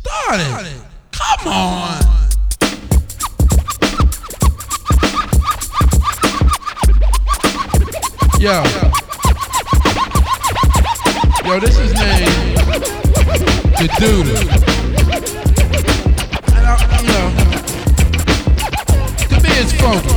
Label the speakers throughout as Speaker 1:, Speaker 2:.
Speaker 1: started. Come on. Yo, this is named The Doodle. And to me it's funky.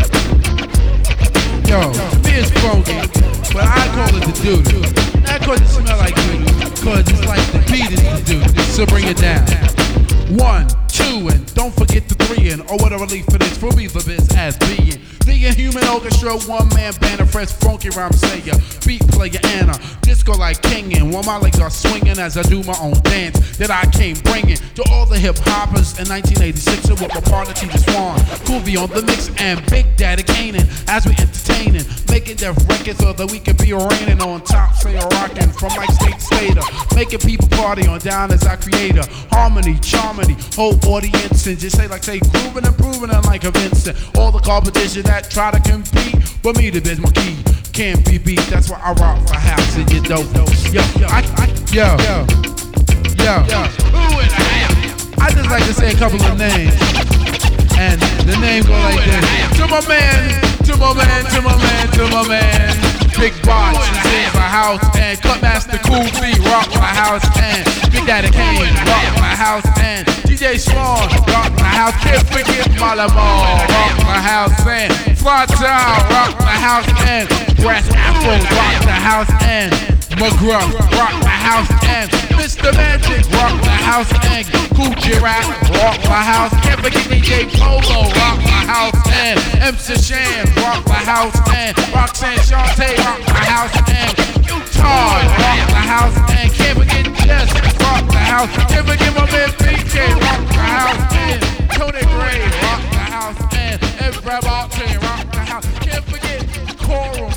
Speaker 1: To me it's funky, but I call it The Doodle. Not cause it smell like doodle, cause it's like the beat is the doodle. So bring it down. 1, 2, and don't forget the 3 and what a relief it is for me for this as being the inhuman orchestra, one-man band, a fresh funky rhyme sayer, beat player, and a disco like king. And while my legs are swinging as I do my own dance that I came bringing to all the hip hoppers in 1986 with my partner T.J. Swan, Coolby on the mix, and Big Daddy Kanan as we entertaining, making deaf records so that we could be reigning on top, say rocking from like state to state, making people party on down as our creator, harmony, charmony, whole audience, and just say grooving and proving it like a Vincent. All the competition that try to compete, but me the biz my key can't be beat. That's why I rock for house and you dope. I just like to say a couple of names, and the name go like this. To my man, Big Box is in my house, and Cutmaster Cool B rock my house, and Big Daddy Kane rock my house, and T.J. Swan rock my house. Can't forget Malamar rock my house, and Fly Town rock my house, and Brass Afro rock the house, and McGruff rock my house, and Mr. Magic rock my house, and Cool Giraffe rock my house. Can't forget DJ Polo rock my house, and MC Shan rock my house, and Roxanne Shante rock my house, and Utah rock my house, and can't forget Jess rock the house. Can't forget my man PK rock the house, and Tony Gray rock the house, and Brad Barton rock the house. Can't forget Coral